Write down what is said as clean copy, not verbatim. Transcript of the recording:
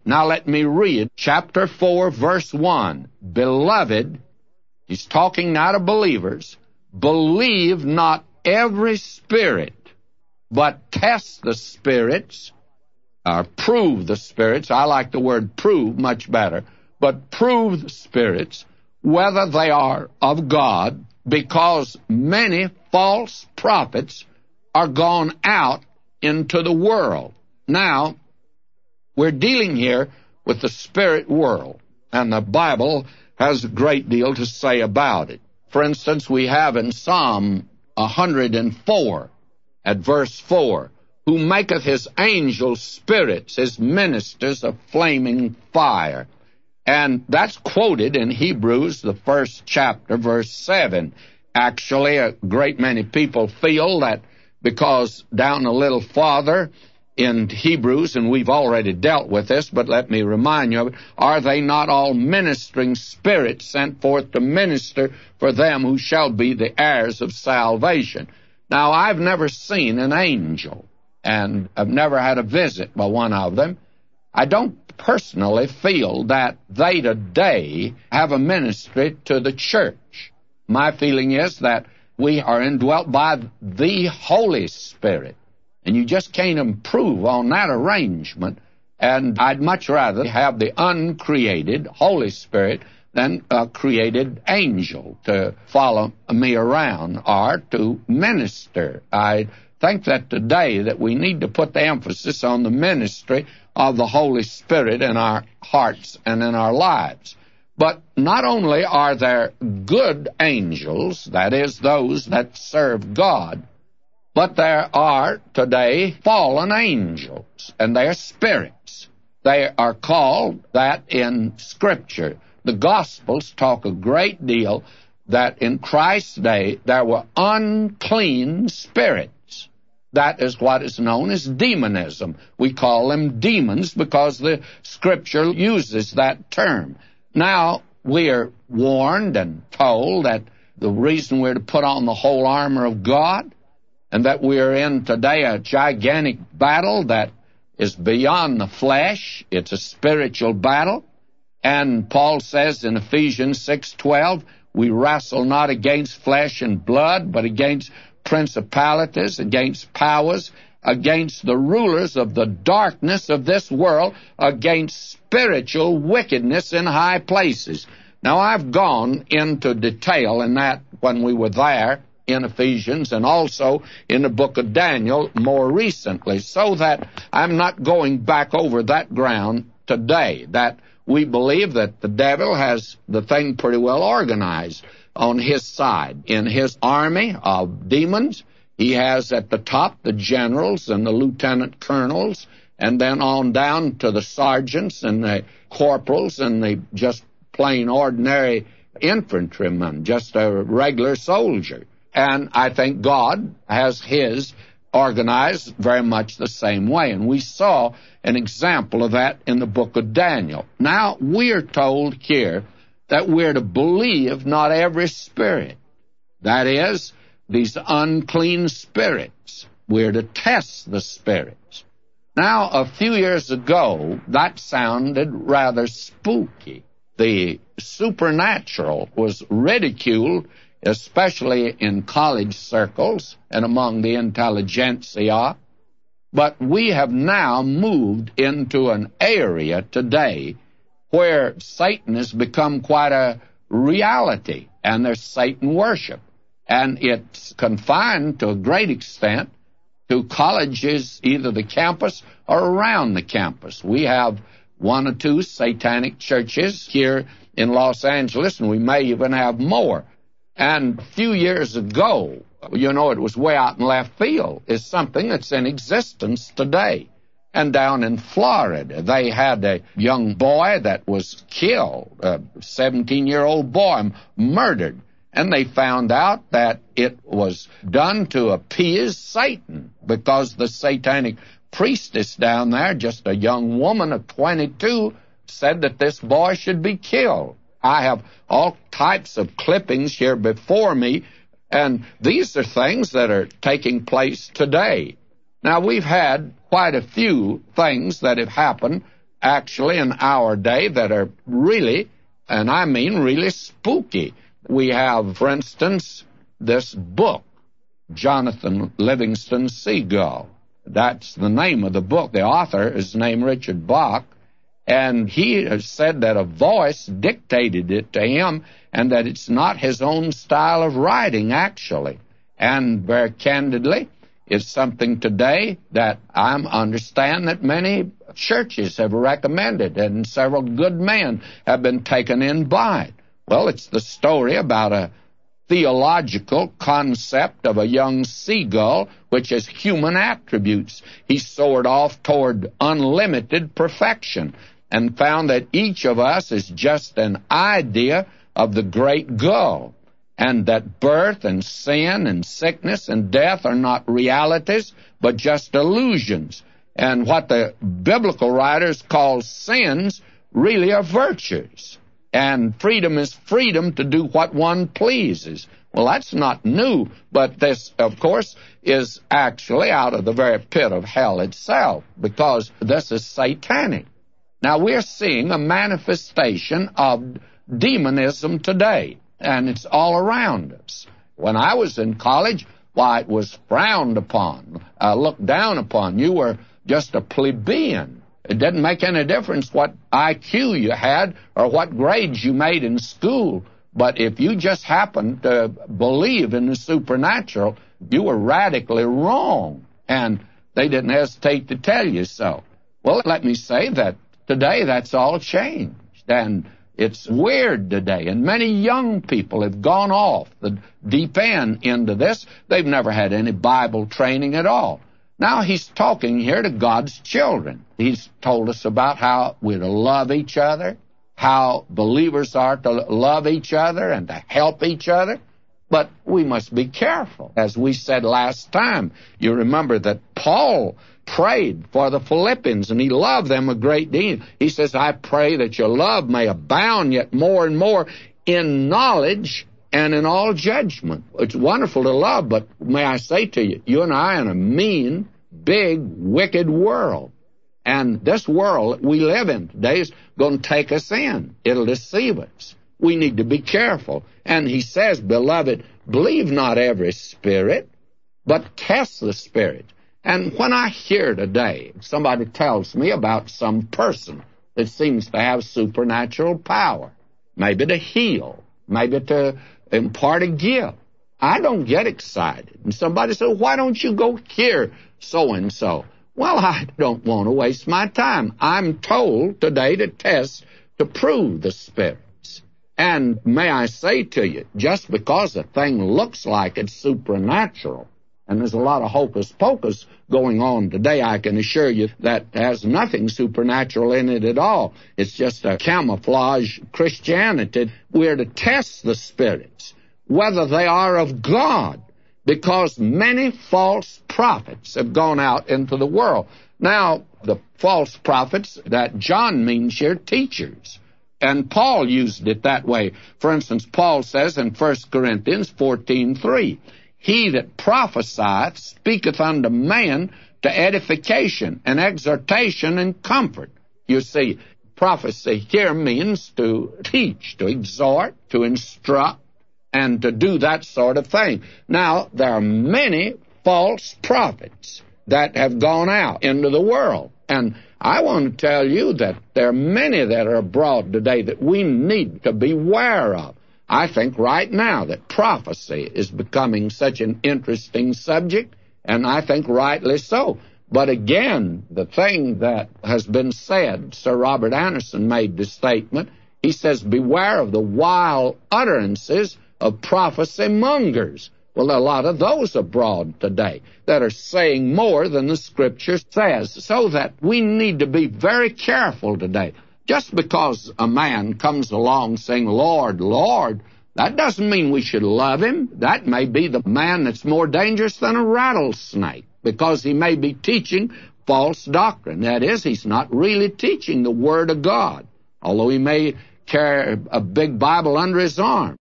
Now let me read chapter 4, verse 1. Beloved, he's talking now to believers, believe not every spirit, but test the spirits, or prove the spirits. I like the word prove much better. But prove the spirits, whether they are of God, because many false prophets are gone out into the world. Now, we're dealing here with the spirit world, and the Bible has a great deal to say about it. For instance, we have in Psalm 104, at verse 4, who maketh his angels spirits, his ministers a flaming fire. And that's quoted in Hebrews, the first chapter, verse 7. Actually, a great many people feel that because down a little farther in Hebrews, and we've already dealt with this, but let me remind you of it, are they not all ministering spirits sent forth to minister for them who shall be the heirs of salvation? Now, I've never seen an angel, and I've never had a visit by one of them. I don't personally feel that they today have a ministry to the church. My feeling is that we are indwelt by the Holy Spirit, and you just can't improve on that arrangement, and I'd much rather have the uncreated Holy Spirit than a created angel to follow me around or to minister. I think that today that we need to put the emphasis on the ministry of the Holy Spirit in our hearts and in our lives. But not only are there good angels, that is, those that serve God, but there are today fallen angels, and they are spirits. They are called that in Scripture. The Gospels talk a great deal that in Christ's day there were unclean spirits. That is what is known as demonism. We call them demons because the Scripture uses that term. Now, we are warned and told that the reason we're to put on the whole armor of God, and that we are in today a gigantic battle that is beyond the flesh. It's a spiritual battle. And Paul says in Ephesians 6:12, we wrestle not against flesh and blood, but against principalities, against powers, against the rulers of the darkness of this world, against spiritual wickedness in high places. Now, I've gone into detail in that when we were there in Ephesians and also in the book of Daniel more recently, so that I'm not going back over that ground today, that we believe that the devil has the thing pretty well organized on his side. In his army of demons, he has at the top the generals and the lieutenant colonels, and then on down to the sergeants and the corporals and the just plain ordinary infantryman, just a regular soldier. And I think God has his organized very much the same way. And we saw an example of that in the book of Daniel. Now, we're told here that we're to believe not every spirit. That is, these unclean spirits. We're to test the spirits. Now, a few years ago, that sounded rather spooky. The supernatural was ridiculed, especially in college circles and among the intelligentsia. But we have now moved into an area today where Satan has become quite a reality, and there's Satan worship. And it's confined to a great extent to colleges, either the campus or around the campus. We have one or two satanic churches here in Los Angeles, and we may even have more. And a few years ago, it was way out in left field, is something that's in existence today. And down in Florida, they had a young boy that was killed, a 17-year-old boy murdered. And they found out that it was done to appease Satan, because the satanic priestess down there, just a young woman of 22, said that this boy should be killed. I have all types of clippings here before me, and these are things that are taking place today. Now, we've had quite a few things that have happened actually in our day that are really, and I mean really spooky. We have, for instance, this book, Jonathan Livingston Seagull. That's the name of the book. The author is named Richard Bach, and he has said that a voice dictated it to him and that it's not his own style of writing, actually. And very candidly, it's something today that I understand that many churches have recommended, and several good men have been taken in by it. Well, it's the story about a theological concept of a young seagull which has human attributes. He soared off toward unlimited perfection and found that each of us is just an idea of the great gull, and that birth and sin and sickness and death are not realities but just illusions, and what the biblical writers call sins really are virtues. And freedom is freedom to do what one pleases. Well, that's not new, but this, of course, is actually out of the very pit of hell itself, because this is satanic. Now, we're seeing a manifestation of demonism today, and it's all around us. When I was in college, why, it was frowned upon, looked down upon. You were just a plebeian. It didn't make any difference what IQ you had or what grades you made in school. But if you just happened to believe in the supernatural, you were radically wrong. And they didn't hesitate to tell you so. Well, let me say that today that's all changed. And it's weird today. And many young people have gone off the deep end into this. They've never had any Bible training at all. Now he's talking here to God's children. He's told us about how we're to love each other, how believers are to love each other and to help each other. But we must be careful. As we said last time, you remember that Paul prayed for the Philippians, and he loved them a great deal. He says, I pray that your love may abound yet more and more in knowledge and in all judgment. It's wonderful to love, but may I say to you, you and I are in a mean, big, wicked world. And this world that we live in today is going to take us in. It'll deceive us. We need to be careful. And he says, beloved, believe not every spirit, but test the spirit. And when I hear today, somebody tells me about some person that seems to have supernatural power, maybe to heal, maybe to impart a gift, I don't get excited. And somebody says, why don't you go hear so-and-so? Well, I don't want to waste my time. I'm told today to test, to prove the spirits. And may I say to you, just because a thing looks like it's supernatural, and there's a lot of hocus-pocus going on today, I can assure you that has nothing supernatural in it at all. It's just a camouflage Christianity. We're to test the spirits, whether they are of God, because many false prophets have gone out into the world. Now, the false prophets that John means here, teachers. And Paul used it that way. For instance, Paul says in 1 Corinthians 14:3, he that prophesieth speaketh unto man to edification and exhortation and comfort. You see, prophecy here means to teach, to exhort, to instruct, and to do that sort of thing. Now, there are many false prophets that have gone out into the world. And I want to tell you that there are many that are abroad today that we need to beware of. I think right now that prophecy is becoming such an interesting subject, and I think rightly so. But again, the thing that has been said, Sir Robert Anderson made the statement, he says, beware of the wild utterances of prophecy mongers. Well, there are a lot of those abroad today that are saying more than the Scripture says, so that we need to be very careful today. Just because a man comes along saying, Lord, Lord, that doesn't mean we should love him. That may be the man that's more dangerous than a rattlesnake, because he may be teaching false doctrine. That is, he's not really teaching the Word of God, although he may carry a big Bible under his arm.